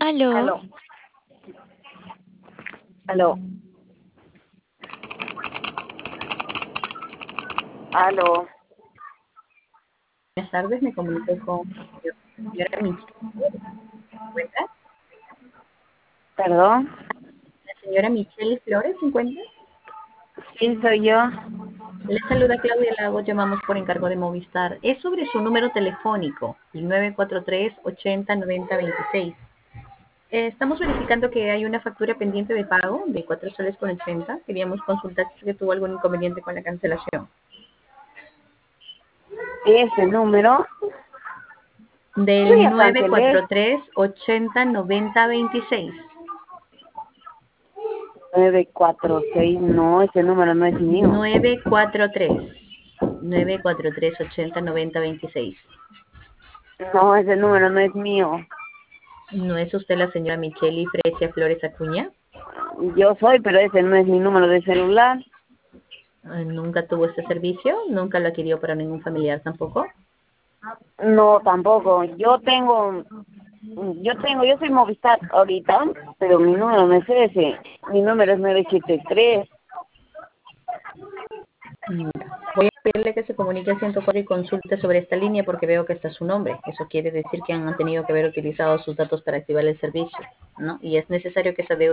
Aló, Aló, aló, aló. Buenas tardes, me comunico con la señora Michelle. ¿Se encuentra? Perdón, La señora Michelle Flores se encuentra. ¿quién soy yo? Le saluda Claudia Lagos, llamamos por encargo de Movistar. Es sobre su número telefónico, el 943-80-90-26. Estamos verificando que hay una factura pendiente de pago de 4 soles con 80. Queríamos consultar si tuvo algún inconveniente con la cancelación. Ese número, yo Del ya cancelé 943-80-90-26. 946. No, ese número no es mío. 943-80-90-26. No, ese número no es mío. ¿No es usted la señora Micheli Frecia Flores Acuña? Yo soy, pero ese no es mi número de celular. ¿Nunca tuvo este servicio? ¿Nunca lo adquirió para ningún familiar tampoco? No, tampoco. Yo soy Movistar ahorita, pero mi número no es ese. Mi número es 973. Mm, Voy a pedirle que se comunique al 104 y consulte sobre esta línea porque veo que está su nombre. Eso quiere decir que han tenido que haber utilizado sus datos para activar el servicio, ¿no? Y es necesario que esa deuda